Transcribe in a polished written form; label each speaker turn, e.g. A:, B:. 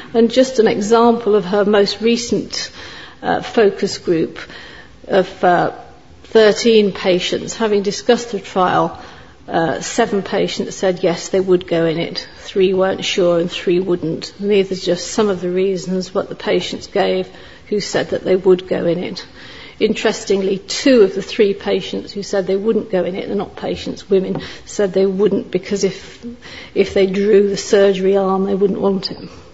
A: And just an example of her most recent focus group of 13 patients, having discussed the trial, 7 patients said yes, they would go in it. 3 weren't sure and 3 wouldn't. And these are just some of the reasons what the patients gave who said that they would go in it. Interestingly, 2 of the 3 patients who said they wouldn't go in it, they're not patients, women, said they wouldn't because if they drew the surgery arm, they wouldn't want it.